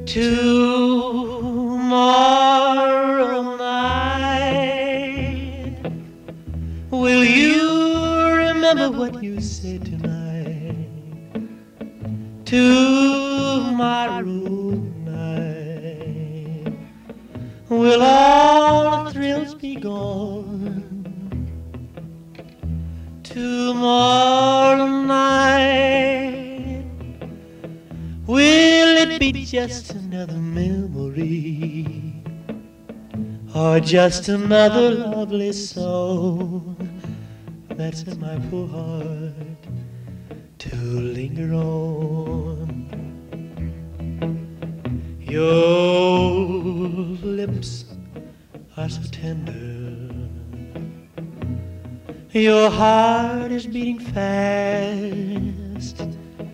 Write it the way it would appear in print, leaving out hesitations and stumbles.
Tomorrow night, will you remember what you said tonight? Tomorrow night, will all the thrills be gone? Tomorrow night, will it be just another memory, or just another lovely song that's in my poor heart to linger on? Your lips are so tender, your heart is beating fast,